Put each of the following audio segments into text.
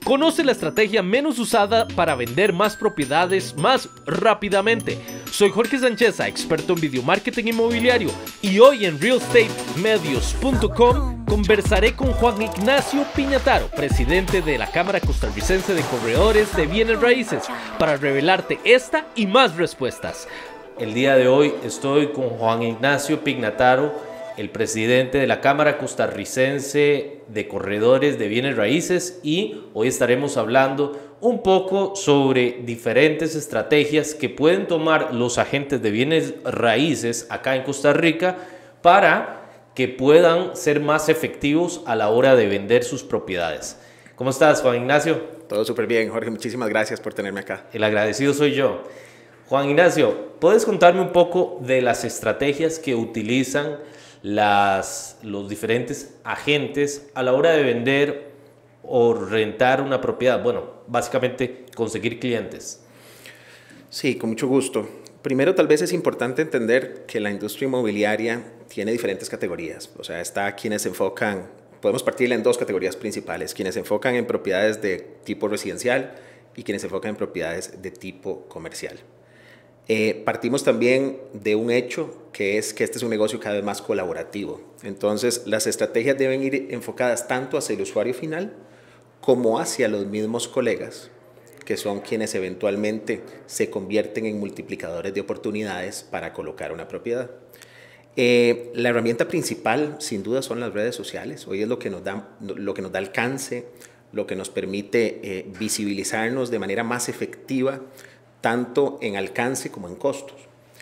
Conoce la estrategia menos usada para vender más propiedades más rápidamente. Soy Jorge Sancheza, experto en video marketing inmobiliario, y hoy en realestatemedios.com conversaré con Juan Ignacio Piñataro, presidente de la Cámara Costarricense de Corredores de Bienes Raíces, para revelarte esta y más respuestas. El día de hoy estoy con Juan Ignacio Piñataro, el presidente de la Cámara Costarricense de Corredores de Bienes Raíces, y hoy estaremos hablando un poco sobre diferentes estrategias que pueden tomar los agentes de bienes raíces acá en Costa Rica para que puedan ser más efectivos a la hora de vender sus propiedades. ¿Cómo estás, Juan Ignacio? Todo súper bien, Jorge. Muchísimas gracias por tenerme acá. El agradecido soy yo. Juan Ignacio, ¿puedes contarme un poco de las estrategias que utilizan los diferentes agentes a la hora de vender o rentar una propiedad? Bueno, básicamente conseguir clientes. Sí, con mucho gusto. Primero, tal vez es importante entender que la industria inmobiliaria tiene diferentes categorías. O sea, está quienes se enfocan, podemos partirla en dos categorías principales: quienes se enfocan en propiedades de tipo residencial y quienes se enfocan en propiedades de tipo comercial. Partimos también de un hecho, que es que este es un negocio cada vez más colaborativo. Entonces, las estrategias deben ir enfocadas tanto hacia el usuario final como hacia los mismos colegas, que son quienes eventualmente se convierten en multiplicadores de oportunidades para colocar una propiedad. La herramienta principal, sin duda, son las redes sociales. Hoy es lo que nos da alcance, lo que nos permite visibilizarnos de manera más efectiva, tanto en alcance como en costos.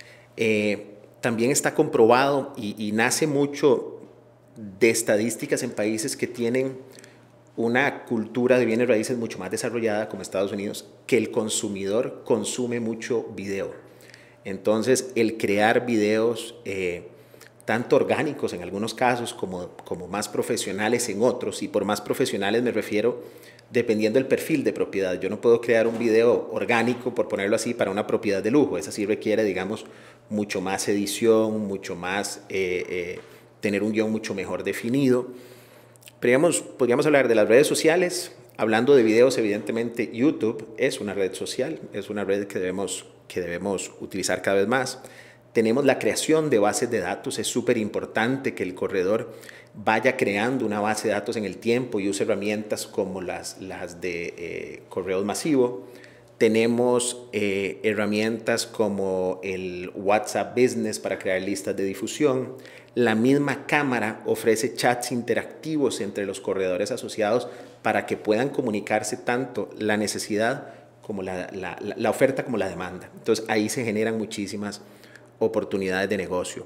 También está comprobado y nace mucho de estadísticas en países que tienen una cultura de bienes raíces mucho más desarrollada, como Estados Unidos, que el consumidor consume mucho video. Entonces, el crear videos tanto orgánicos en algunos casos como más profesionales en otros, y por más profesionales me refiero dependiendo del perfil de propiedad. Yo no puedo crear un video orgánico, por ponerlo así, para una propiedad de lujo. Esa sí requiere, digamos, mucho más edición, mucho más, tener un guión mucho mejor definido. Podríamos hablar de las redes sociales. Hablando de videos, evidentemente YouTube es una red social, es una red que debemos utilizar cada vez más. Tenemos la creación de bases de datos. Es súper importante que el corredor vaya creando una base de datos en el tiempo y use herramientas como las de correo masivo. Tenemos herramientas como el WhatsApp Business para crear listas de difusión. La misma cámara ofrece chats interactivos entre los corredores asociados para que puedan comunicarse tanto la necesidad como la oferta como la demanda. Entonces ahí se generan muchísimas oportunidades de negocio.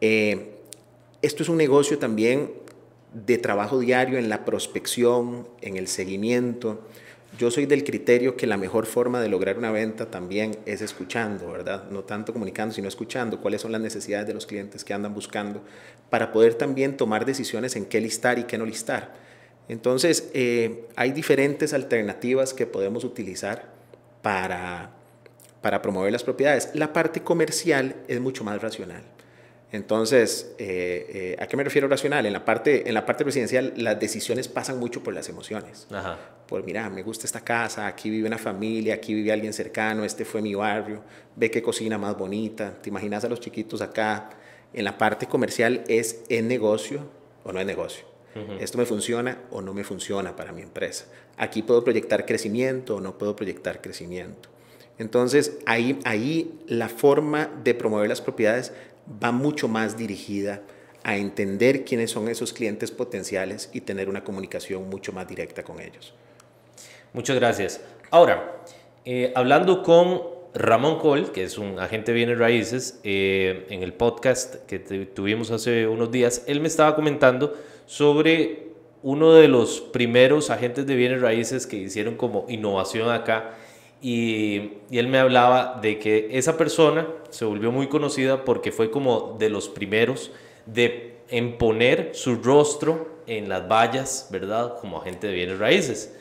Esto es un negocio también de trabajo diario en la prospección, en el seguimiento. Yo soy del criterio que la mejor forma de lograr una venta también es escuchando, ¿verdad? No tanto comunicando, sino escuchando cuáles son las necesidades de los clientes que andan buscando, para poder también tomar decisiones en qué listar y qué no listar. Entonces, hay diferentes alternativas que podemos utilizar para promover las propiedades. La parte comercial es mucho más racional. Entonces, ¿a qué me refiero racional? En la parte residencial, las decisiones pasan mucho por las emociones. Ajá. Por, mira, me gusta esta casa, aquí vive una familia, aquí vive alguien cercano, este fue mi barrio, ve qué cocina más bonita, te imaginas a los chiquitos acá. En la parte comercial ¿es negocio o no es negocio? ¿Esto me funciona o no me funciona para mi empresa? Aquí puedo proyectar crecimiento o no puedo proyectar crecimiento. Entonces, ahí la forma de promover las propiedades va mucho más dirigida a entender quiénes son esos clientes potenciales y tener una comunicación mucho más directa con ellos. Muchas gracias. Ahora, hablando con Ramón Col, que es un agente de bienes raíces, en el podcast que tuvimos hace unos días, él me estaba comentando sobre uno de los primeros agentes de bienes raíces que hicieron como innovación acá. Y él me hablaba de que esa persona se volvió muy conocida porque fue como de los primeros en poner su rostro en las vallas, ¿verdad? Como agente de bienes raíces.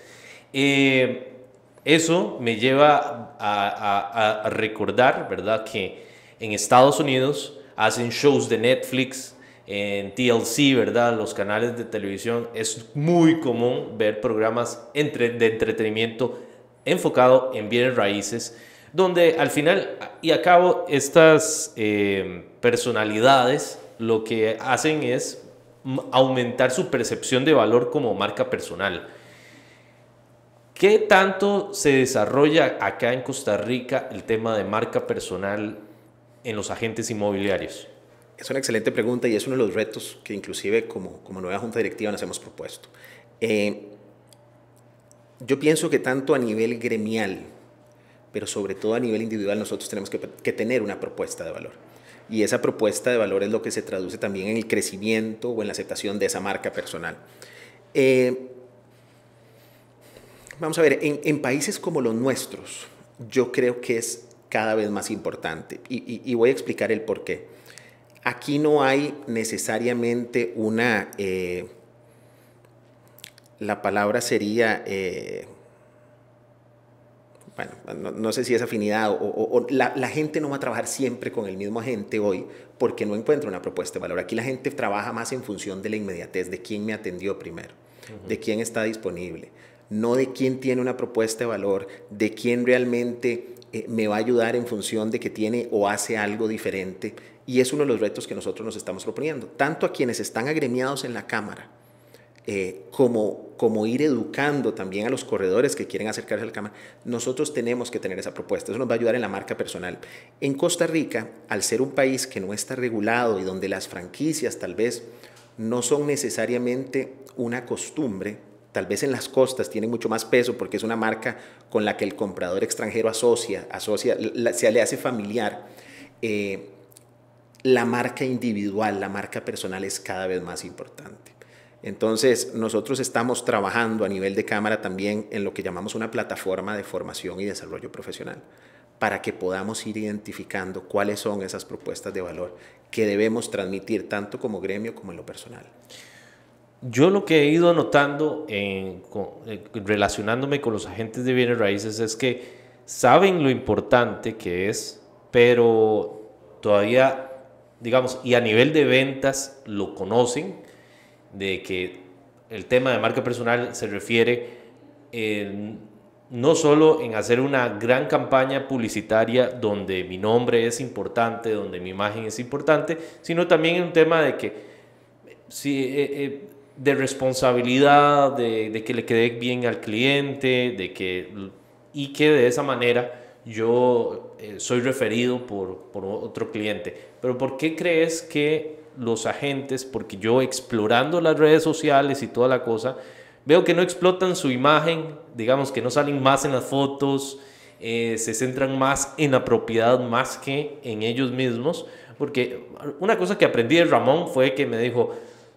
Eso me lleva a recordar, ¿verdad? Que en Estados Unidos hacen shows de Netflix en TLC, ¿verdad? Los canales de televisión, es muy común ver programas de entretenimiento enfocado en bienes raíces, donde al final y a cabo estas personalidades lo que hacen es aumentar su percepción de valor como marca personal. ¿Qué tanto se desarrolla acá en Costa Rica el tema de marca personal en los agentes inmobiliarios? Es una excelente pregunta y es uno de los retos que inclusive como nueva junta directiva nos hemos propuesto. Yo pienso que tanto a nivel gremial, pero sobre todo a nivel individual, nosotros tenemos que tener una propuesta de valor. Y esa propuesta de valor es lo que se traduce también en el crecimiento o en la aceptación de esa marca personal. Vamos a ver, en países como los nuestros, yo creo que es cada vez más importante y voy a explicar el por qué. Aquí no hay necesariamente una, la palabra sería, bueno, no sé si es afinidad o la gente no va a trabajar siempre con el mismo agente hoy porque no encuentra una propuesta de valor. Aquí la gente trabaja más en función de la inmediatez, de quién me atendió primero, de quién está disponible, no de quién tiene una propuesta de valor, de quién realmente me va a ayudar en función de que tiene o hace algo diferente. Y es uno de los retos que nosotros nos estamos proponiendo, tanto a quienes están agremiados en la Cámara, como ir educando también a los corredores que quieren acercarse a la Cámara. Nosotros tenemos que tener esa propuesta, eso nos va a ayudar en la marca personal. En Costa Rica, al ser un país que no está regulado y donde las franquicias tal vez no son necesariamente una costumbre, tal vez en las costas tienen mucho más peso porque es una marca con la que el comprador extranjero se le hace familiar. La marca individual, la marca personal es cada vez más importante. Entonces, nosotros estamos trabajando a nivel de Cámara también en lo que llamamos una plataforma de formación y desarrollo profesional, para que podamos ir identificando cuáles son esas propuestas de valor que debemos transmitir tanto como gremio como en lo personal. Yo lo que he ido notando relacionándome con los agentes de bienes raíces es que saben lo importante que es, pero todavía, digamos, y a nivel de ventas lo conocen, de que el tema de marca personal se refiere no solo en hacer una gran campaña publicitaria donde mi nombre es importante, donde mi imagen es importante, sino también en un tema de que de responsabilidad, de que le quede bien al cliente, y que de esa manera yo soy referido por otro cliente. Pero ¿por qué crees que los agentes, porque yo explorando las redes sociales y toda la cosa, veo que no explotan su imagen, digamos que no salen más en las fotos, se centran más en la propiedad más que en ellos mismos? Porque una cosa que aprendí de Ramón fue que me dijo,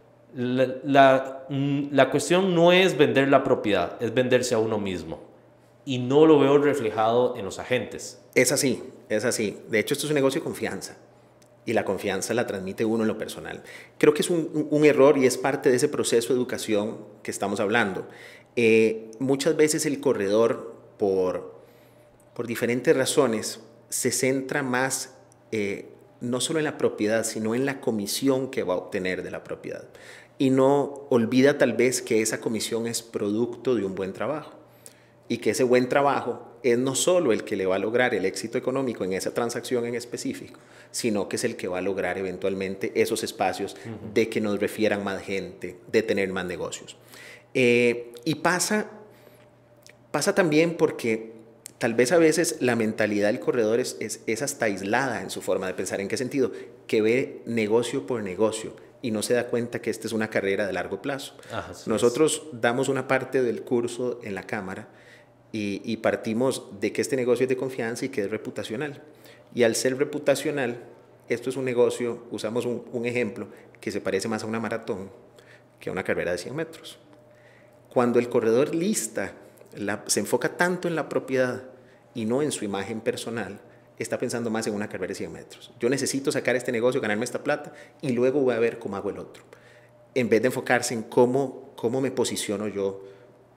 la cuestión no es vender la propiedad, es venderse a uno mismo. Y no lo veo reflejado en los agentes. Es así, es así. De hecho, esto es un negocio de confianza. Y la confianza la transmite uno en lo personal. Creo que es un error y es parte de ese proceso de educación que estamos hablando. Muchas veces el corredor, por diferentes razones, se centra más no solo en la propiedad, sino en la comisión que va a obtener de la propiedad. Y no olvida tal vez que esa comisión es producto de un buen trabajo. Y que ese buen trabajo es no solo el que le va a lograr el éxito económico en esa transacción en específico, sino que es el que va a lograr eventualmente esos espacios de que nos refieran más gente, de tener más negocios. Y pasa también porque tal vez a veces la mentalidad del corredor es hasta aislada en su forma de pensar. ¿En qué sentido? Que ve negocio por negocio y no se da cuenta que esta es una carrera de largo plazo. Nosotros damos una parte del curso en la Cámara y partimos de que este negocio es de confianza y que es reputacional. Y al ser reputacional, esto es un negocio, usamos un ejemplo que se parece más a una maratón que a una carrera de 100 metros. Cuando el corredor lista, se enfoca tanto en la propiedad y no en su imagen personal, está pensando más en una carrera de 100 metros. Yo necesito sacar este negocio, ganarme esta plata y luego voy a ver cómo hago el otro. En vez de enfocarse en cómo me posiciono yo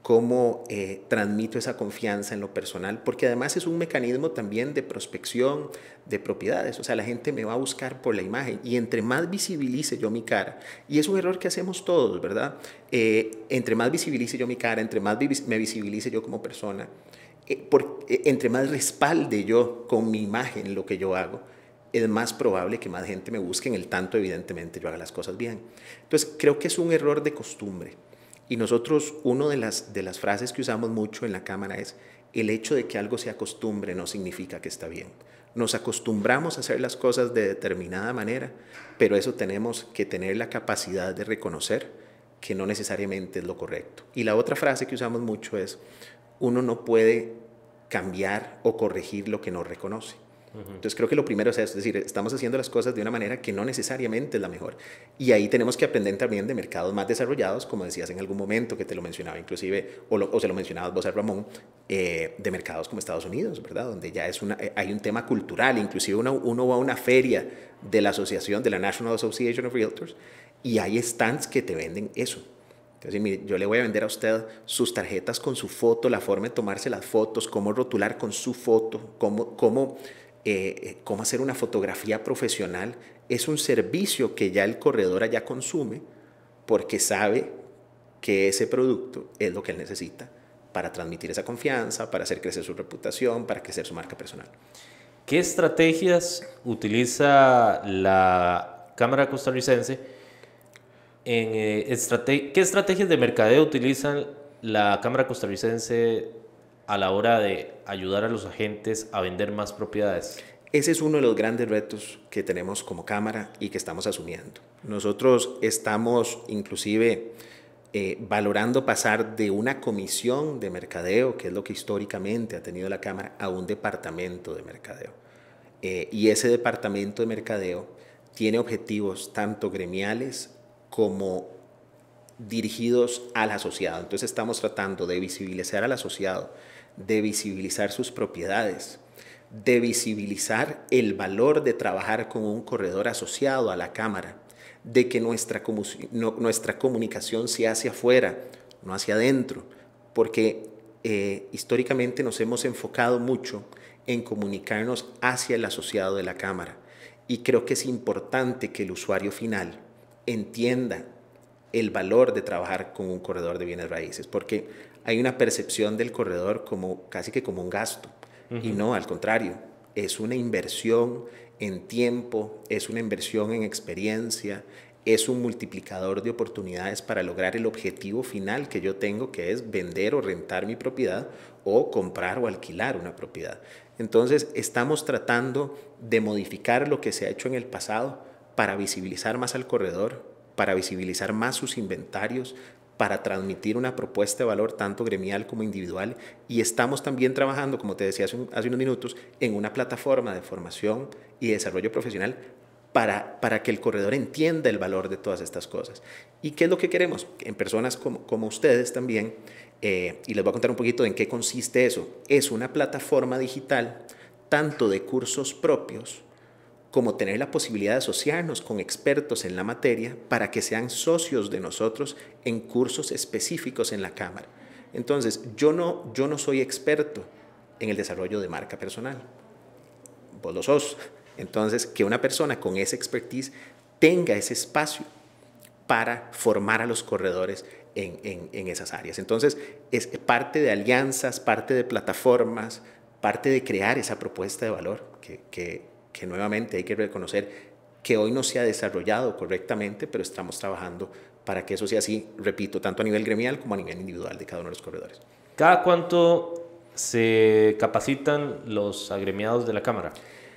cómo transmito esa confianza en lo personal, porque además es un mecanismo también de prospección de propiedades. O sea, la gente me va a buscar por la imagen y entre más visibilice yo mi cara, y es un error que hacemos todos, ¿verdad? Entre más visibilice yo mi cara, entre más me visibilice yo como persona, entre más respalde yo con mi imagen lo que yo hago, es más probable que más gente me busque, en el tanto evidentemente yo haga las cosas bien. Entonces creo que es un error de costumbre. Y nosotros, una de las frases que usamos mucho en la cámara es: el hecho de que algo sea costumbre no significa que está bien. Nos acostumbramos a hacer las cosas de determinada manera, pero eso tenemos que tener la capacidad de reconocer que no necesariamente es lo correcto. Y la otra frase que usamos mucho es: uno no puede cambiar o corregir lo que no reconoce. Entonces creo que lo primero es eso, es decir, estamos haciendo las cosas de una manera que no necesariamente es la mejor. Y ahí tenemos que aprender también de mercados más desarrollados, como decías en algún momento que te lo mencionaba inclusive, o se lo mencionabas vos a Ramón, de mercados como Estados Unidos, ¿verdad? Donde ya hay un tema cultural, inclusive uno va a una feria de la asociación, de la National Association of Realtors, y hay stands que te venden eso. Entonces, mire, yo le voy a vender a usted sus tarjetas con su foto, la forma de tomarse las fotos, cómo rotular con su foto, cómo hacer una fotografía profesional. Es un servicio que ya el corredor allá consume porque sabe que ese producto es lo que él necesita para transmitir esa confianza, para hacer crecer su reputación, para crecer su marca personal. ¿Qué estrategias utiliza la Cámara Costarricense? ¿Qué estrategias de mercadeo utilizan la Cámara Costarricense a la hora de ayudar a los agentes a vender más propiedades? Ese es uno de los grandes retos que tenemos como Cámara y que estamos asumiendo. Nosotros estamos inclusive valorando pasar de una comisión de mercadeo, que es lo que históricamente ha tenido la Cámara, a un departamento de mercadeo. Y ese departamento de mercadeo tiene objetivos tanto gremiales como dirigidos al asociado. Entonces estamos tratando de visibilizar al asociado, de visibilizar sus propiedades, de visibilizar el valor de trabajar con un corredor asociado a la Cámara, de que nuestra comunicación sea hacia afuera, no hacia adentro, porque históricamente nos hemos enfocado mucho en comunicarnos hacia el asociado de la Cámara, y creo que es importante que el usuario final entienda el valor de trabajar con un corredor de bienes raíces, porque hay una percepción del corredor como casi que como un gasto, y no, al contrario, es una inversión en tiempo, es una inversión en experiencia, es un multiplicador de oportunidades para lograr el objetivo final que yo tengo, que es vender o rentar mi propiedad o comprar o alquilar una propiedad. Entonces, estamos tratando de modificar lo que se ha hecho en el pasado para visibilizar más al corredor, para visibilizar más sus inventarios, para transmitir una propuesta de valor tanto gremial como individual, y estamos también trabajando, como te decía hace unos minutos, en una plataforma de formación y desarrollo profesional para que el corredor entienda el valor de todas estas cosas. ¿Y qué es lo que queremos? En personas como ustedes también, y les voy a contar un poquito en qué consiste eso. Es una plataforma digital tanto de cursos propios como tener la posibilidad de asociarnos con expertos en la materia para que sean socios de nosotros en cursos específicos en la Cámara. Entonces, yo no soy experto en el desarrollo de marca personal. Vos lo sos. Entonces, que una persona con esa expertise tenga ese espacio para formar a los corredores en esas áreas. Entonces, es parte de alianzas, parte de plataformas, parte de crear esa propuesta de valor que nuevamente hay que reconocer que hoy no se ha desarrollado correctamente, pero estamos trabajando para que eso sea así, repito, tanto a nivel gremial como a nivel individual de cada uno de los corredores. ¿Cada cuánto se capacitan los agremiados de la Cámara?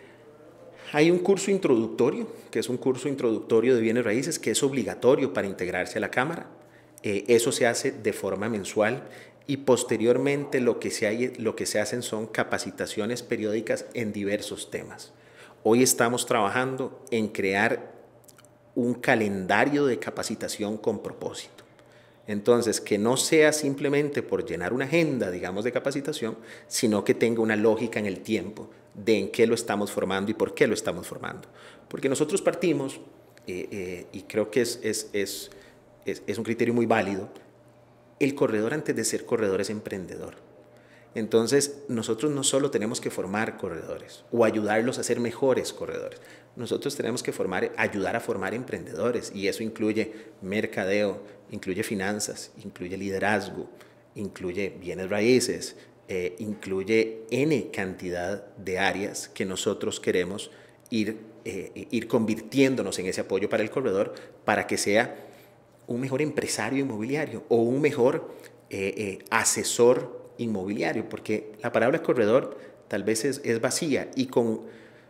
Hay un curso introductorio, que es un curso introductorio de bienes raíces, que es obligatorio para integrarse a la Cámara. Eso se hace de forma mensual, y posteriormente lo que se hacen son capacitaciones periódicas en diversos temas. Hoy estamos trabajando en crear un calendario de capacitación con propósito. Entonces, que no sea simplemente por llenar una agenda, digamos, de capacitación, sino que tenga una lógica en el tiempo de en qué lo estamos formando y por qué lo estamos formando. Porque nosotros partimos, y creo que es un criterio muy válido, el corredor antes de ser corredor es emprendedor. Entonces, nosotros no solo tenemos que formar corredores o ayudarlos a ser mejores corredores, nosotros tenemos que ayudar a formar emprendedores, y eso incluye mercadeo, incluye finanzas, incluye liderazgo, incluye bienes raíces, incluye N cantidad de áreas que nosotros queremos ir convirtiéndonos en ese apoyo para el corredor, para que sea un mejor empresario inmobiliario o un mejor asesor inmobiliario, porque la palabra corredor tal vez es vacía, y con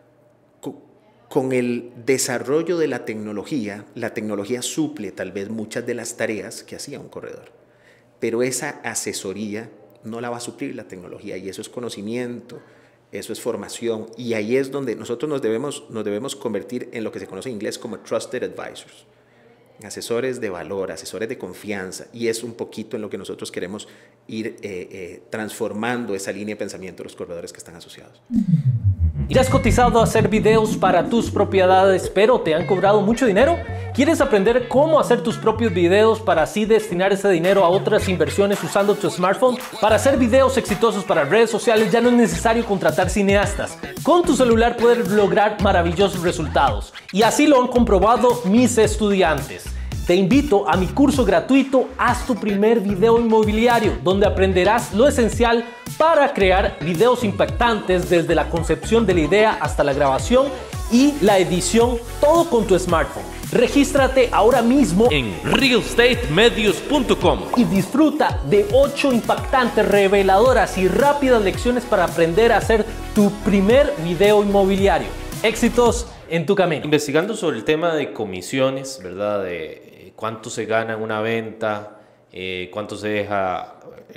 el desarrollo de la tecnología suple tal vez muchas de las tareas que hacía un corredor, pero esa asesoría no la va a suplir la tecnología, y eso es conocimiento, eso es formación, y ahí es donde nosotros nos debemos convertir en lo que se conoce en inglés como Trusted Advisors, asesores de valor, asesores de confianza, y es un poquito en lo que nosotros queremos ir transformando esa línea de pensamiento de los corredores que están asociados. ¿Y has cotizado a hacer videos para tus propiedades, pero te han cobrado mucho dinero? ¿Quieres aprender cómo hacer tus propios videos para así destinar ese dinero a otras inversiones usando tu smartphone? Para hacer videos exitosos para redes sociales ya no es necesario contratar cineastas. Con tu celular puedes lograr maravillosos resultados. Y así lo han comprobado mis estudiantes. Te invito a mi curso gratuito Haz tu primer video inmobiliario, donde aprenderás lo esencial para crear videos impactantes desde la concepción de la idea hasta la grabación y la edición, todo con tu smartphone. Regístrate ahora mismo en realestatemedios.com y disfruta de 8 impactantes, reveladoras y rápidas lecciones para aprender a hacer tu primer video inmobiliario. Éxitos en tu camino. Investigando sobre el tema de comisiones, ¿verdad? De cuánto se gana en una venta, cuánto se deja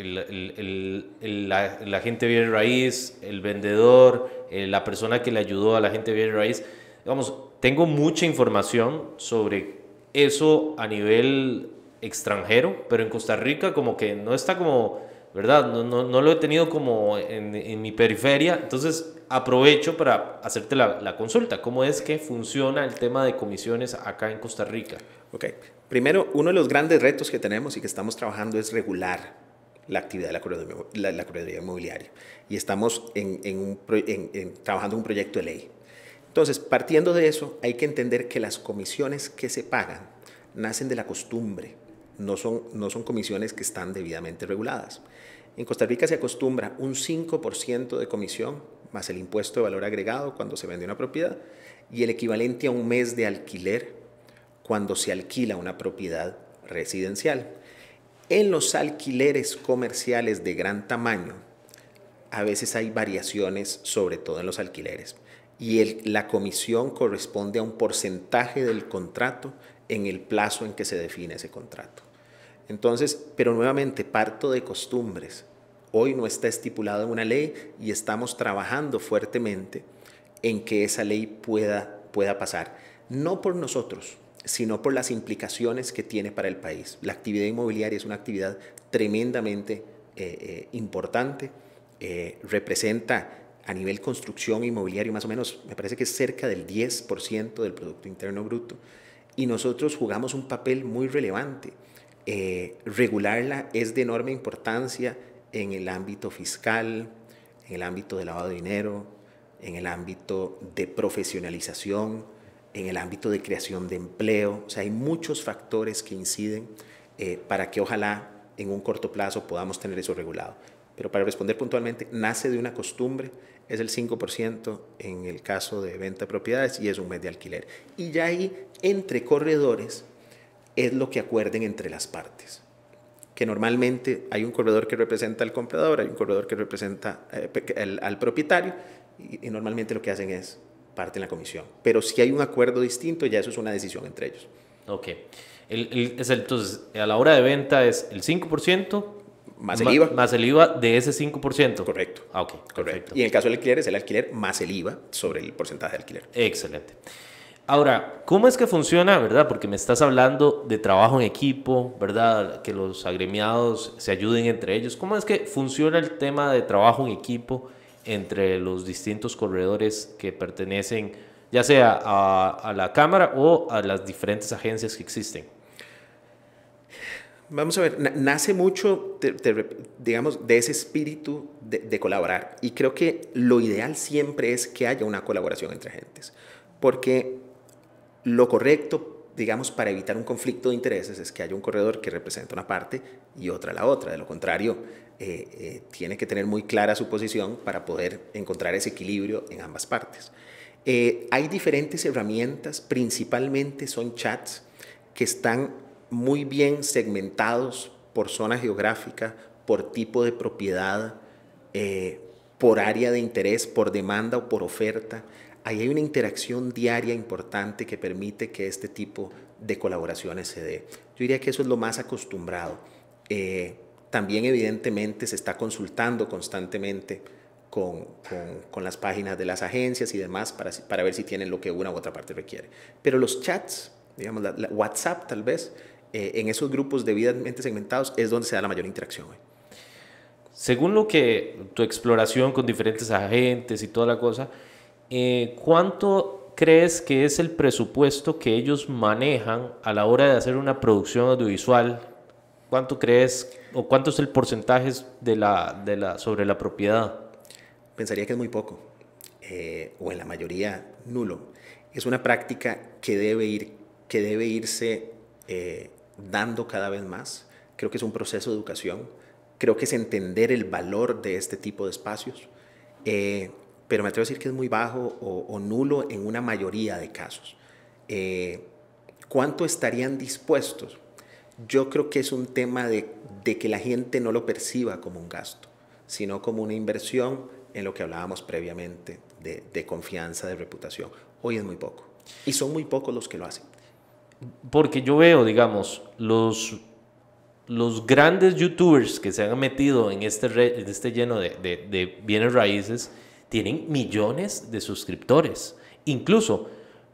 la gente de bien raíz, el vendedor, la persona que le ayudó a la gente de bien raíz. Digamos, tengo mucha información sobre eso a nivel extranjero, pero en Costa Rica como que no está como, ¿verdad? No lo he tenido como en mi periferia. Entonces aprovecho para hacerte la consulta. ¿Cómo es que funciona el tema de comisiones acá en Costa Rica? Ok. Primero, uno de los grandes retos que tenemos y que estamos trabajando es regular la actividad de la correduría inmobiliaria. Y estamos trabajando en un proyecto de ley. Entonces, partiendo de eso, hay que entender que las comisiones que se pagan nacen de la costumbre, no son comisiones que están debidamente reguladas. En Costa Rica se acostumbra un 5% de comisión más el impuesto de valor agregado cuando se vende una propiedad, y el equivalente a un mes de alquiler cuando se alquila una propiedad residencial. En los alquileres comerciales de gran tamaño, a veces hay variaciones, sobre todo en los alquileres, y la comisión corresponde a un porcentaje del contrato en el plazo en que se define ese contrato. Entonces, pero nuevamente parto de costumbres. Hoy no está estipulado en una ley y estamos trabajando fuertemente en que esa ley pueda pasar. No por nosotros, sino por las implicaciones que tiene para el país. La actividad inmobiliaria es una actividad tremendamente importante. Representa a nivel construcción inmobiliario más o menos, me parece que es cerca del 10% del Producto Interno Bruto. Y nosotros jugamos un papel muy relevante. Regularla es de enorme importancia en el ámbito fiscal, en el ámbito de lavado de dinero, en el ámbito de profesionalización, en el ámbito de creación de empleo. O sea, hay muchos factores que inciden para que ojalá en un corto plazo podamos tener eso regulado. Pero para responder puntualmente, nace de una costumbre, es el 5% en el caso de venta de propiedades y es un mes de alquiler. Y ya ahí, entre corredores, es lo que acuerden entre las partes. Que normalmente hay un corredor que representa al comprador, hay un corredor que representa al propietario, y normalmente lo que hacen es parten la comisión. Pero si hay un acuerdo distinto, ya eso es una decisión entre ellos. Ok. Entonces, a la hora de venta es el 5%. Más el IVA. Más el IVA de ese 5%. Correcto. Ah, ok. Correcto. Perfecto. Y en el caso del alquiler es el alquiler más el IVA sobre el porcentaje de alquiler. Excelente. Ahora, ¿cómo es que funciona, verdad? Porque me estás hablando de trabajo en equipo, ¿verdad? Que los agremiados se ayuden entre ellos. ¿Cómo es que funciona el tema de trabajo en equipo entre los distintos corredores que pertenecen, ya sea a la Cámara o a las diferentes agencias que existen? Vamos a ver, nace mucho, digamos, de ese espíritu de colaborar. Y creo que lo ideal siempre es que haya una colaboración entre agentes. Porque lo correcto, digamos, para evitar un conflicto de intereses es que haya un corredor que representa una parte y otra la otra. De lo contrario, tiene que tener muy clara su posición para poder encontrar ese equilibrio en ambas partes. Hay diferentes herramientas, principalmente son chats que están muy bien segmentados por zona geográfica, por tipo de propiedad, por área de interés, por demanda o por oferta. Ahí hay una interacción diaria importante que permite que este tipo de colaboraciones se dé. Yo diría que eso es lo más acostumbrado. También evidentemente se está consultando constantemente con las páginas de las agencias y demás para ver si tienen lo que una u otra parte requiere. Pero los chats, digamos, la WhatsApp tal vez, en esos grupos debidamente segmentados es donde se da la mayor interacción hoy. Según lo que tu exploración con diferentes agentes y toda la cosa, ¿cuánto crees que es el presupuesto que ellos manejan a la hora de hacer una producción audiovisual? ¿Cuánto crees o cuánto es el porcentaje sobre la propiedad? Pensaría que es muy poco, o en la mayoría nulo. Es una práctica que debe irse dando cada vez más. Creo que es un proceso de educación. Creo que es entender el valor de este tipo de espacios. Pero me atrevo a decir que es muy bajo o nulo en una mayoría de casos. ¿Cuánto estarían dispuestos? Yo creo que es un tema de que la gente no lo perciba como un gasto, sino como una inversión en lo que hablábamos previamente de confianza, de reputación. Hoy es muy poco. Y son muy pocos los que lo hacen. Porque yo veo, digamos, los grandes youtubers que se han metido en este lleno de bienes raíces tienen millones de suscriptores. Incluso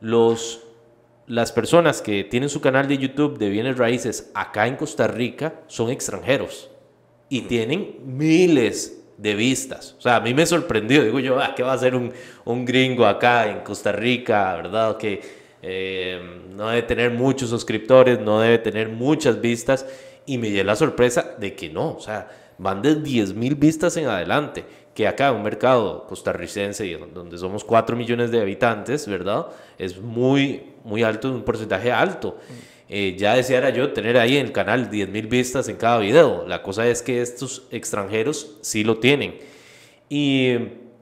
las personas que tienen su canal de YouTube de bienes raíces acá en Costa Rica son extranjeros y tienen miles de vistas. O sea, a mí me sorprendió. Digo yo, ¿qué va a hacer un gringo acá en Costa Rica? ¿Verdad? Que no debe tener muchos suscriptores, no debe tener muchas vistas. Y me dio la sorpresa de que no. O sea, van de 10,000 vistas en adelante. Que acá, un mercado costarricense donde somos 4 millones de habitantes, ¿verdad? Es muy, muy alto, un porcentaje alto. Ya deseara yo tener ahí en el canal 10,000 vistas en cada video. La cosa es que estos extranjeros sí lo tienen. Y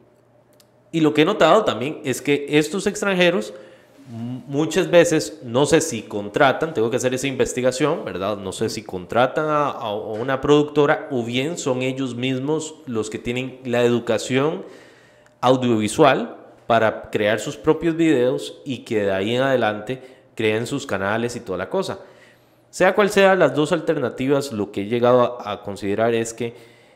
lo que he notado también es que estos extranjeros muchas veces, no sé si contratan, tengo que hacer esa investigación, ¿verdad? No sé si contratan a una productora o bien son ellos mismos los que tienen la educación audiovisual para crear sus propios videos y que de ahí en adelante creen sus canales y toda la cosa. Sea cual sea las dos alternativas, lo que he llegado a considerar es que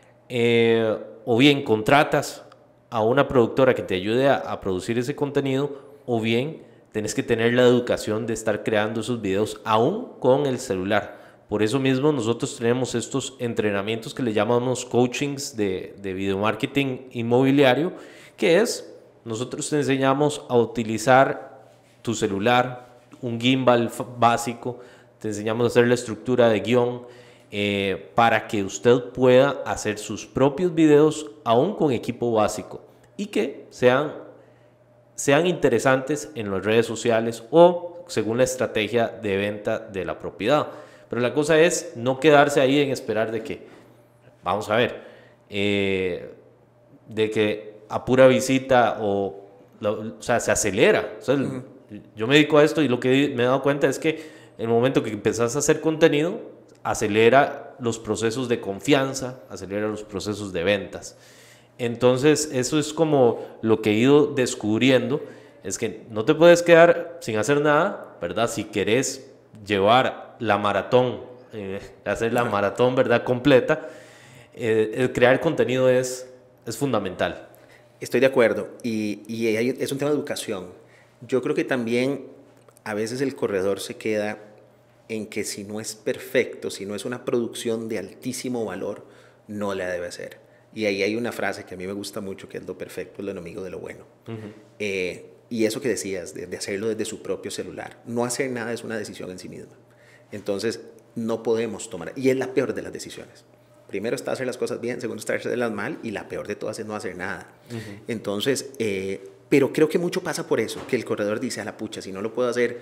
o bien contratas a una productora que te ayude a producir ese contenido o bien tenés que tener la educación de estar creando esos videos aún con el celular. Por eso mismo nosotros tenemos estos entrenamientos que le llamamos coachings de video marketing inmobiliario, que es, nosotros te enseñamos a utilizar tu celular, un gimbal básico, te enseñamos a hacer la estructura de guión para que usted pueda hacer sus propios videos aún con equipo básico y que sean interesantes en las redes sociales o según la estrategia de venta de la propiedad. Pero la cosa es no quedarse ahí en esperar de que, vamos a ver, de que a pura visita o sea, se acelera. O sea, yo me dedico a esto y lo que me he dado cuenta es que en el momento que empezás a hacer contenido, acelera los procesos de confianza, acelera los procesos de ventas. Entonces, eso es como lo que he ido descubriendo, es que no te puedes quedar sin hacer nada, ¿verdad? Si querés llevar la maratón, hacer la maratón, ¿verdad? Completa, el crear contenido es fundamental. Estoy de acuerdo, y es un tema de educación. Yo creo que también a veces el corredor se queda en que si no es perfecto, si no es una producción de altísimo valor, no la debe hacer. Y ahí hay una frase que a mí me gusta mucho, que es lo perfecto es lo enemigo de lo bueno. Y eso que decías, de hacerlo desde su propio celular. No hacer nada es una decisión en sí misma. Entonces, no podemos tomar, y es la peor de las decisiones. Primero está hacer las cosas bien, segundo está hacerlas mal, y la peor de todas es no hacer nada. Entonces, pero creo que mucho pasa por eso, que el corredor dice, a la pucha, si no lo puedo hacer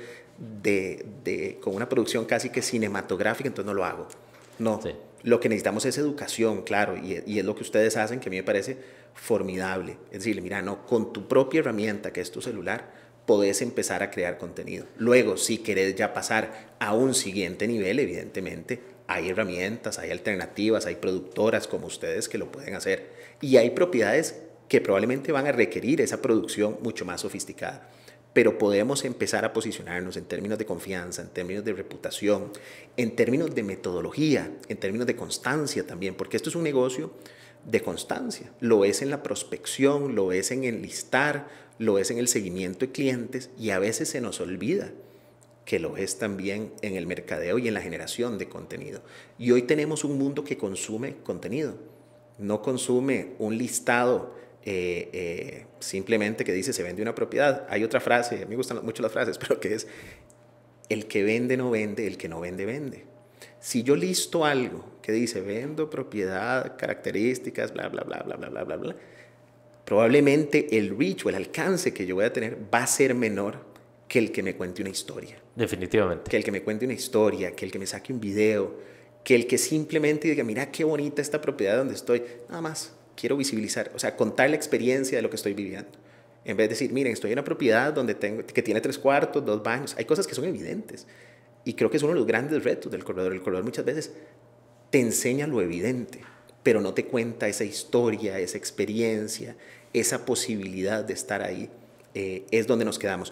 con una producción casi que cinematográfica, entonces no lo hago. No, sí. Lo que necesitamos es educación, claro, y es lo que ustedes hacen, que a mí me parece formidable. Es decir, mira, no, con tu propia herramienta, que es tu celular, podés empezar a crear contenido. Luego, si querés ya pasar a un siguiente nivel, evidentemente, hay herramientas, hay alternativas, hay productoras como ustedes que lo pueden hacer. Y hay propiedades que probablemente van a requerir esa producción mucho más sofisticada. Pero podemos empezar a posicionarnos en términos de confianza, en términos de reputación, en términos de metodología, en términos de constancia también, porque esto es un negocio de constancia. Lo es en la prospección, lo es en enlistar, lo es en el seguimiento de clientes, y a veces se nos olvida que lo es también en el mercadeo y en la generación de contenido. Y hoy tenemos un mundo que consume contenido, no consume un listado simplemente que dice se vende una propiedad. Hay otra frase, a mí me gustan mucho las frases, pero que es el que vende no vende, el que no vende vende. Si yo listo algo que dice vendo propiedad, características, bla, bla, bla, bla, bla, bla, bla, bla, probablemente el reach o el alcance que yo voy a tener va a ser menor que el que me cuente una historia. Definitivamente. Que el que me cuente una historia, que el que me saque un video, que el que simplemente diga, mira qué bonita esta propiedad donde estoy, nada más. Quiero visibilizar, o sea, contar la experiencia de lo que estoy viviendo. En vez de decir, miren, estoy en una propiedad que tiene 3 cuartos, 2 baños. Hay cosas que son evidentes. Y creo que es uno de los grandes retos del corredor. El corredor muchas veces te enseña lo evidente, pero no te cuenta esa historia, esa experiencia, esa posibilidad de estar ahí. Es donde nos quedamos.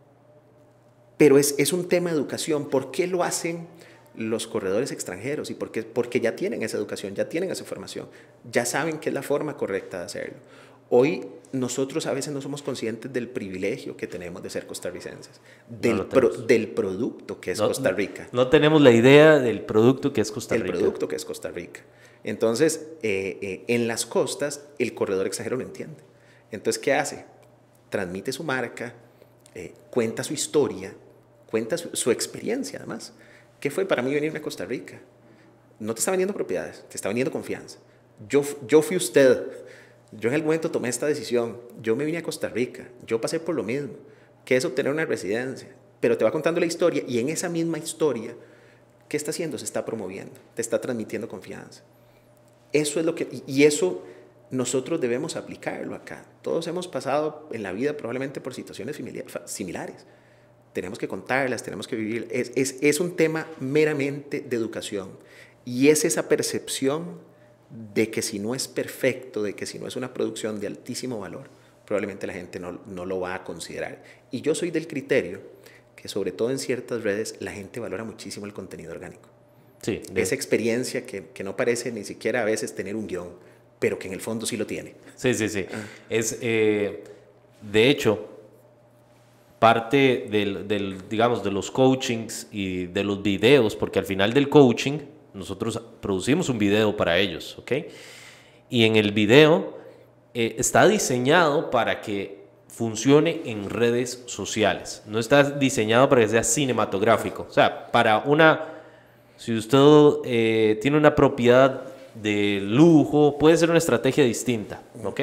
Pero es un tema de educación. ¿Por qué lo hacen los corredores extranjeros? ¿Y porque ya tienen esa educación, ya tienen esa formación, ya saben qué es la forma correcta de hacerlo? Hoy nosotros a veces no somos conscientes del privilegio que tenemos de ser costarricenses, del producto que es Costa Rica. No tenemos la idea del producto que es Costa Rica. El producto que es Costa Rica. Entonces, en las costas, el corredor extranjero lo entiende. Entonces, ¿qué hace? Transmite su marca, cuenta su historia, cuenta su experiencia además. ¿Qué fue para mí venirme a Costa Rica? No te está vendiendo propiedades, te está vendiendo confianza. Yo fui usted. Yo en el momento tomé esta decisión. Yo me vine a Costa Rica. Yo pasé por lo mismo, que es obtener una residencia. Pero te va contando la historia, y en esa misma historia, ¿qué está haciendo? Se está promoviendo, te está transmitiendo confianza. Eso es lo que... Y eso nosotros debemos aplicarlo acá. Todos hemos pasado en la vida probablemente por situaciones similares. Tenemos que contarlas, tenemos que vivir. Es un tema meramente de educación. Y es esa percepción de que si no es perfecto, de que si no es una producción de altísimo valor, probablemente la gente no lo va a considerar. Y yo soy del criterio que sobre todo en ciertas redes la gente valora muchísimo el contenido orgánico. Sí, esa experiencia que no parece ni siquiera a veces tener un guión, pero que en el fondo sí lo tiene. Sí. De hecho, parte digamos, de los coachings y de los videos, porque al final del coaching nosotros producimos un video para ellos, ¿ok? Y en el video está diseñado para que funcione en redes sociales. No está diseñado para que sea cinematográfico. O sea, si usted tiene una propiedad de lujo, puede ser una estrategia distinta, ¿ok?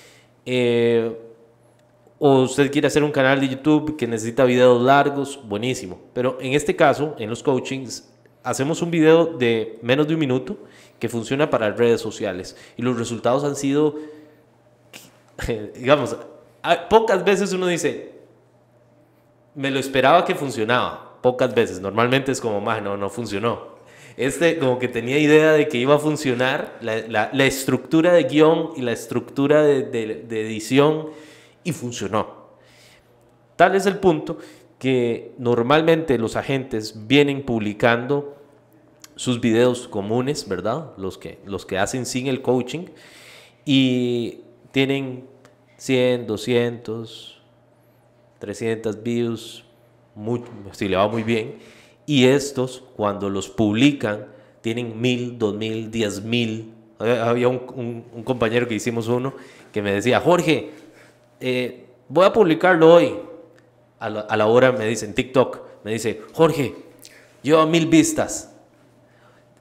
O usted quiere hacer un canal de YouTube que necesita videos largos, buenísimo. Pero en este caso, en los coachings, hacemos un video de menos de 1 minuto que funciona para redes sociales. Y los resultados han sido, digamos, pocas veces uno dice, me lo esperaba que funcionaba. Pocas veces. Normalmente es como, no funcionó. Como que tenía idea de que iba a funcionar la estructura de guión y la estructura de edición, y funcionó. Tal es el punto que normalmente los agentes vienen publicando sus videos comunes, ¿verdad? Los que hacen sin el coaching, y tienen 100, 200, 300 views, si le va muy bien. Y estos, cuando los publican, tienen 1,000, 2,000, 10,000. Había un compañero que hicimos uno que me decía, Jorge, voy a publicarlo hoy. A la hora me dice, en TikTok, me dice, Jorge, lleva 1,000 vistas.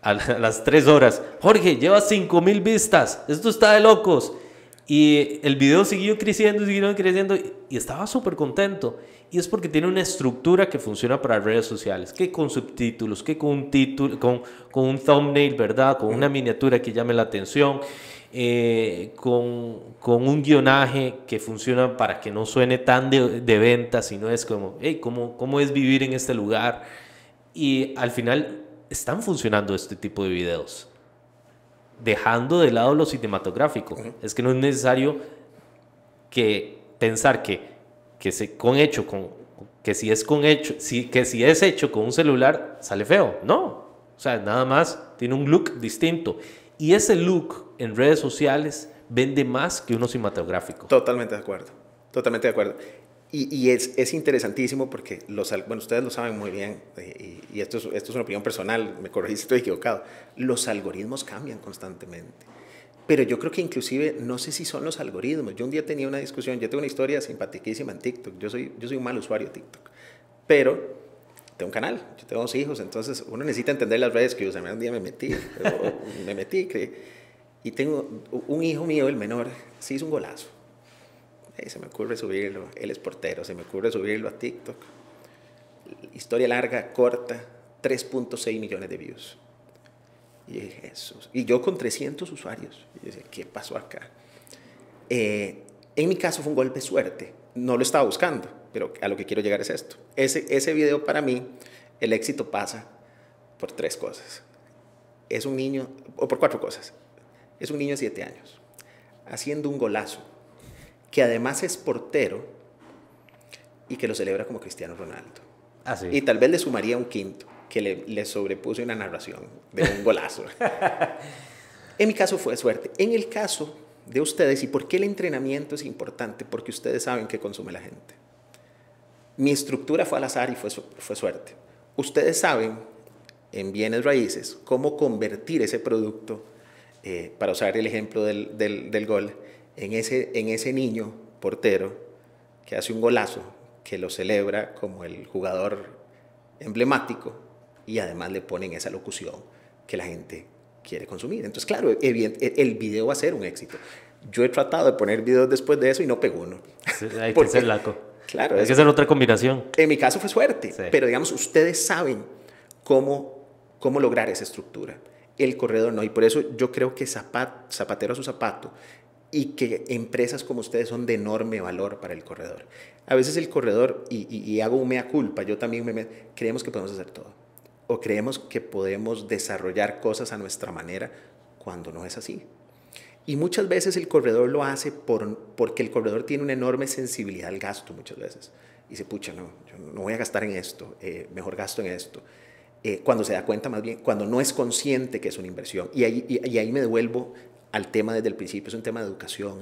a las 3 horas, Jorge, lleva 5,000 vistas, esto está de locos. Y el video siguió creciendo y estaba súper contento. Y es porque tiene una estructura que funciona para redes sociales, que con subtítulos, que con un título, con un thumbnail, ¿verdad? Con una miniatura que llame la atención, con un guionaje que funciona para que no suene tan de venta, sino es como, hey, ¿cómo es vivir en este lugar? Y al final están funcionando este tipo de videos, dejando de lado lo cinematográfico. Es que no es necesario pensar que si es hecho con un celular sale feo. No, o sea, nada más tiene un look distinto. Y ese look en redes sociales vende más que uno cinematográfico. Totalmente de acuerdo, totalmente de acuerdo. Y es interesantísimo porque, bueno, ustedes lo saben muy bien, y esto es una opinión personal, me corregí si estoy equivocado, los algoritmos cambian constantemente. Pero yo creo que inclusive, no sé si son los algoritmos. Yo un día tenía una discusión, yo tengo una historia simpaticísima en TikTok, yo soy un mal usuario de TikTok, pero tengo un canal, yo tengo 2 hijos, entonces uno necesita entender las redes que usan. Un día me metí, y tengo un hijo mío, el menor, se hizo un golazo. Se me ocurre subirlo, él es portero, se me ocurre subirlo a TikTok. Historia larga, corta, 3.6 millones de views. Y dije, Jesús. Y yo con 300 usuarios. Y dije, ¿qué pasó acá? En mi caso fue un golpe de suerte. No lo estaba buscando, pero a lo que quiero llegar es esto. Ese video para mí, el éxito pasa por 3 cosas. Es un niño, o por 4 cosas. Es un niño de 7 años, haciendo un golazo, que además es portero y que lo celebra como Cristiano Ronaldo. Ah, sí. Y tal vez le sumaría un quinto, que le sobrepuse una narración de un golazo. En mi caso fue suerte. En el caso de ustedes, ¿y por qué el entrenamiento es importante? Porque ustedes saben qué consume la gente. Mi estructura fue al azar y fue suerte. Ustedes saben, en bienes raíces, cómo convertir ese producto, para usar el ejemplo del gol, en ese niño portero que hace un golazo, que lo celebra como el jugador emblemático, y además le ponen esa locución que la gente quiere consumir. Entonces, claro, el video va a ser un éxito. Yo he tratado de poner videos después de eso y no pego uno. Sí, hay que ser laco. Claro. Hay que hacer otra combinación. En mi caso fue suerte, sí. Pero digamos, ustedes saben cómo lograr esa estructura. El corredor no, y por eso yo creo que zapatero a su zapato, y que empresas como ustedes son de enorme valor para el corredor. A veces el corredor, y hago un mea culpa, yo también creemos que podemos hacer todo, o creemos que podemos desarrollar cosas a nuestra manera, cuando no es así. Y muchas veces el corredor lo hace porque el corredor tiene una enorme sensibilidad al gasto muchas veces. Y dice, pucha, no, yo no voy a gastar en esto, mejor gasto en esto. Cuando se da cuenta, más bien, cuando no es consciente que es una inversión. Y ahí me devuelvo al tema desde el principio. Es un tema de educación.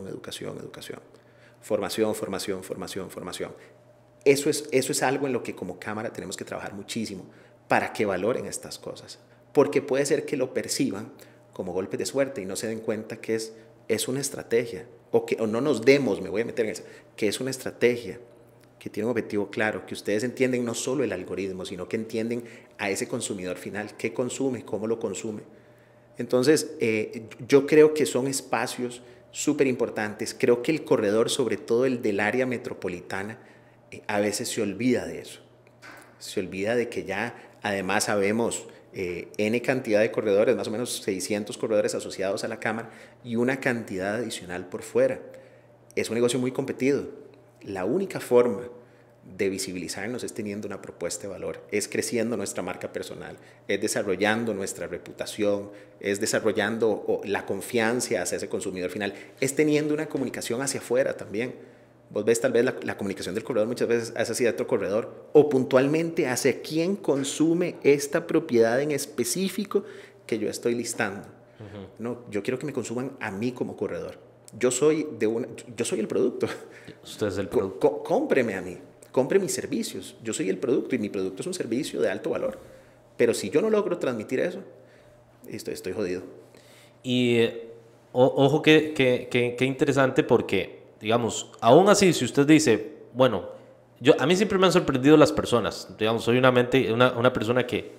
Formación. Eso es algo en lo que como cámara tenemos que trabajar muchísimo para que valoren estas cosas. Porque puede ser que lo perciban como golpes de suerte y no se den cuenta que es una estrategia. O no nos demos, me voy a meter en eso, que es una estrategia que tiene un objetivo claro, que ustedes entienden no solo el algoritmo, sino que entienden a ese consumidor final, qué consume, cómo lo consume. Entonces, yo creo que son espacios súper importantes. Creo que el corredor, sobre todo el del área metropolitana, a veces se olvida de eso. Se olvida de que ya, además, sabemos N cantidad de corredores, más o menos 600 corredores asociados a la cámara y una cantidad adicional por fuera. Es un negocio muy competido. La única forma de visibilizarnos es teniendo una propuesta de valor, es creciendo nuestra marca personal, es desarrollando nuestra reputación, es desarrollando la confianza hacia ese consumidor final, es teniendo una comunicación hacia afuera también. Vos ves tal vez la comunicación del corredor muchas veces es hacia otro corredor o puntualmente hacia quién consume esta propiedad en específico que yo estoy listando. No, yo quiero que me consuman a mí como corredor. Yo soy el producto. Usted es el producto. Cómpreme a mí, compre mis servicios. Yo soy el producto y mi producto es un servicio de alto valor. Pero si yo no logro transmitir eso, estoy jodido. Y ojo que interesante porque, digamos, aún así, si usted dice, bueno, a mí siempre me han sorprendido las personas. Digamos, soy una persona que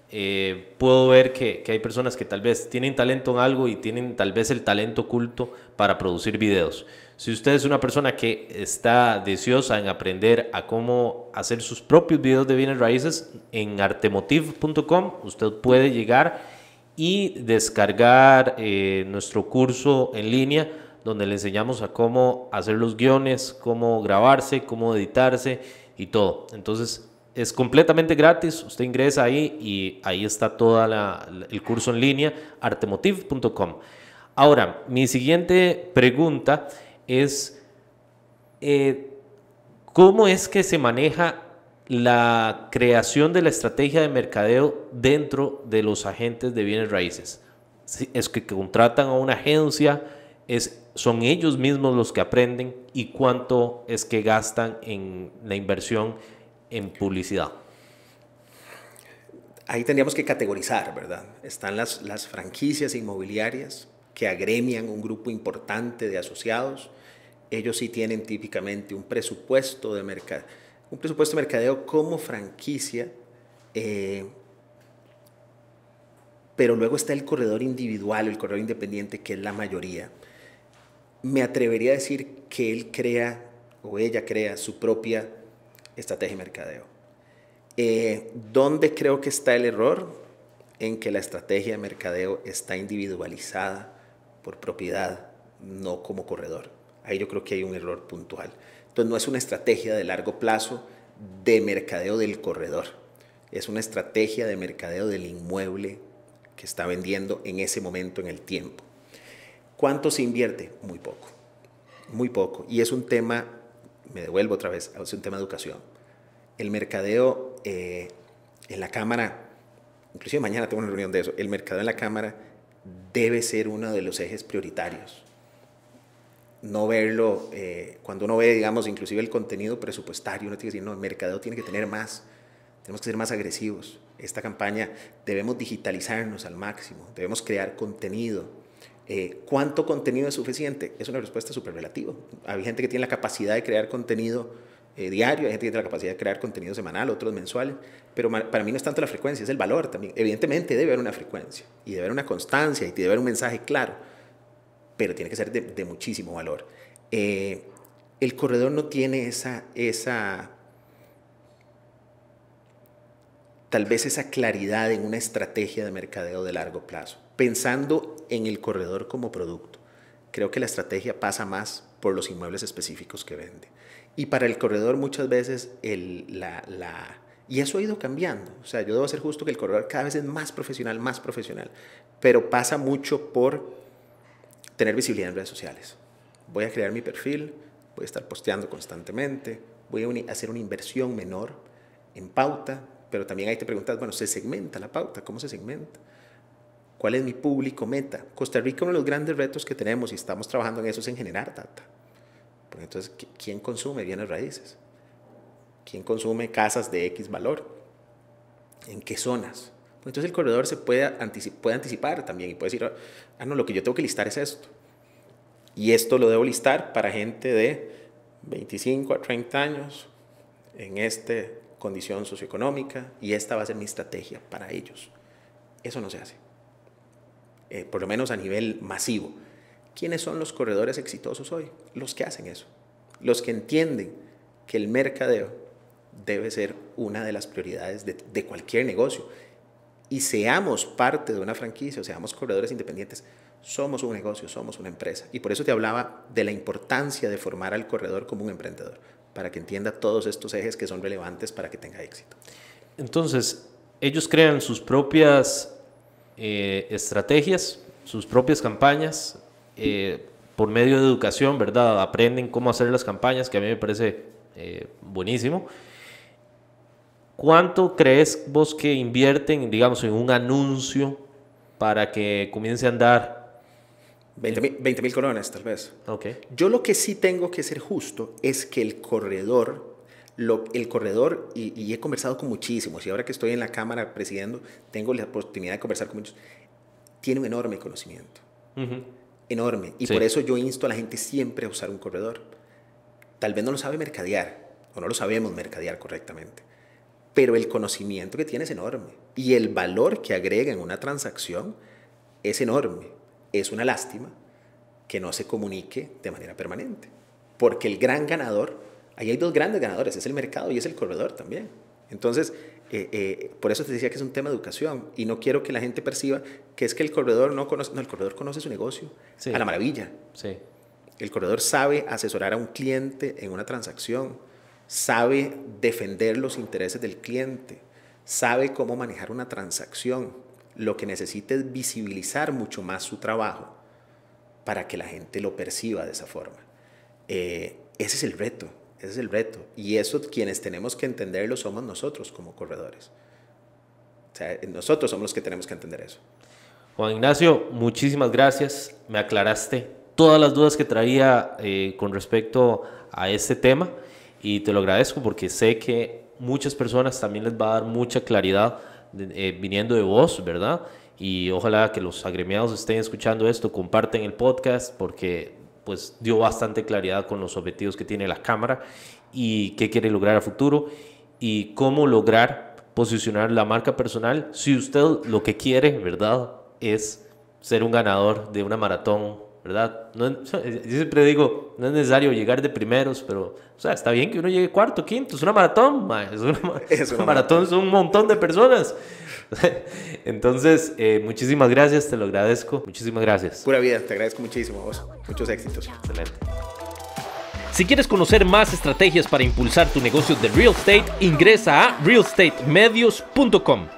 puedo ver que hay personas que tal vez tienen talento en algo y tienen tal vez el talento oculto para producir videos. Si usted es una persona que está deseosa en aprender a cómo hacer sus propios videos de bienes raíces, en artemotiv.com usted puede llegar y descargar nuestro curso en línea, donde le enseñamos a cómo hacer los guiones, cómo grabarse, cómo editarse y todo. Entonces, es completamente gratis, usted ingresa ahí y ahí está todo el curso en línea, artemotiv.com. Ahora, mi siguiente pregunta es, ¿cómo es que se maneja la creación de la estrategia de mercadeo dentro de los agentes de bienes raíces? ¿Es que contratan a una agencia? ¿Son ellos mismos los que aprenden? ¿Y cuánto es que gastan en la inversión en publicidad? Ahí tendríamos que categorizar, ¿verdad? Están las franquicias inmobiliarias que agremian un grupo importante de asociados. Ellos sí tienen típicamente un presupuesto de mercadeo como franquicia, pero luego está el corredor individual, el corredor independiente, que es la mayoría. Me atrevería a decir que él crea o ella crea su propia estrategia de mercadeo. ¿Dónde creo que está el error? En que la estrategia de mercadeo está individualizada por propiedad, no como corredor. Ahí yo creo que hay un error puntual. Entonces no es una estrategia de largo plazo de mercadeo del corredor, es una estrategia de mercadeo del inmueble que está vendiendo en ese momento en el tiempo. ¿Cuánto se invierte? Muy poco, muy poco. Y es un tema, me devuelvo otra vez, es un tema de educación. El mercadeo en la Cámara, inclusive mañana tengo una reunión de eso, el mercadeo en la Cámara debe ser uno de los ejes prioritarios. No verlo, cuando uno ve, digamos, inclusive el contenido presupuestario, uno tiene que decir, no, el mercadeo tiene que tener más, tenemos que ser más agresivos. Esta campaña debemos digitalizarnos al máximo, debemos crear contenido. ¿Cuánto contenido es suficiente? Es una respuesta súper relativa. Hay gente que tiene la capacidad de crear contenido diario, hay gente que tiene la capacidad de crear contenido semanal, otros mensual, pero para mí no es tanto la frecuencia, es el valor también. Evidentemente debe haber una frecuencia y debe haber una constancia y debe haber un mensaje claro, pero tiene que ser de muchísimo valor. El corredor no tiene tal vez esa claridad en una estrategia de mercadeo de largo plazo. Pensando en el corredor como producto, creo que la estrategia pasa más por los inmuebles específicos que vende. Y para el corredor muchas veces, y eso ha ido cambiando. O sea, yo debo ser justo que el corredor cada vez es más profesional, pero pasa mucho por tener visibilidad en redes sociales. Voy a crear mi perfil, voy a estar posteando constantemente, voy a hacer una inversión menor en pauta, pero también ahí te preguntas, bueno, ¿se segmenta la pauta? ¿Cómo se segmenta? ¿Cuál es mi público meta? Costa Rica, uno de los grandes retos que tenemos y estamos trabajando en eso es en generar data. Porque entonces, ¿quién consume bienes raíces? ¿Quién consume casas de X valor? ¿En qué zonas? Pues entonces el corredor se puede anticipar también y puede decir, no, lo que yo tengo que listar es esto. Y esto lo debo listar para gente de 25 a 30 años en esta condición socioeconómica y esta va a ser mi estrategia para ellos. Eso no se hace, por lo menos a nivel masivo. ¿Quiénes son los corredores exitosos hoy? Los que hacen eso, los que entienden que el mercadeo debe ser una de las prioridades de cualquier negocio. Y seamos parte de una franquicia o seamos corredores independientes, somos un negocio, somos una empresa. Y por eso te hablaba de la importancia de formar al corredor como un emprendedor, para que entienda todos estos ejes que son relevantes para que tenga éxito. Entonces, ellos crean sus propias estrategias, sus propias campañas, por medio de educación, ¿verdad? Aprenden cómo hacer las campañas, que a mí me parece buenísimo. ¿Cuánto crees vos que invierten, digamos, en un anuncio para que comience a andar? 20,000 colones, tal vez. Okay. Yo lo que sí tengo que ser justo es que el corredor, y he conversado con muchísimos, y ahora que estoy en la Cámara presidiendo, tengo la oportunidad de conversar con muchos, tiene un enorme conocimiento. Enorme. Y sí, por eso yo insto a la gente siempre a usar un corredor. Tal vez no lo sabe mercadear, o no lo sabemos mercadear correctamente, pero el conocimiento que tiene es enorme y el valor que agrega en una transacción es enorme. Es una lástima que no se comunique de manera permanente, porque el gran ganador, ahí hay dos grandes ganadores, es el mercado y es el corredor también. Entonces, por eso te decía que es un tema de educación y no quiero que la gente perciba que es que el corredor no conoce, no, el corredor conoce su negocio a la maravilla. Sí. El corredor sabe asesorar a un cliente en una transacción, sabe defender los intereses del cliente, sabe cómo manejar una transacción. Lo que necesita es visibilizar mucho más su trabajo para que la gente lo perciba de esa forma. Ese es el reto, ese es el reto. Y eso quienes tenemos que entenderlo somos nosotros como corredores. O sea, nosotros somos los que tenemos que entender eso. Juan Ignacio, muchísimas gracias. Me aclaraste todas las dudas que traía con respecto a este tema y te lo agradezco porque sé que muchas personas también les va a dar mucha claridad viniendo de vos, ¿verdad? Y ojalá que los agremiados estén escuchando esto, comparten el podcast porque pues dio bastante claridad con los objetivos que tiene la Cámara y qué quiere lograr a futuro y cómo lograr posicionar la marca personal si usted lo que quiere, ¿verdad?, es ser un ganador de una maratón, ¿verdad? No, yo siempre digo, no es necesario llegar de primeros, pero o sea, está bien que uno llegue cuarto, quinto, es una maratón, es una maratón, son un montón de personas. Entonces, muchísimas gracias, te lo agradezco, muchísimas gracias. Pura vida, te agradezco muchísimo, vos. Muchos éxitos. Excelente. Si quieres conocer más estrategias para impulsar tu negocio de real estate, ingresa a realestatemedios.com.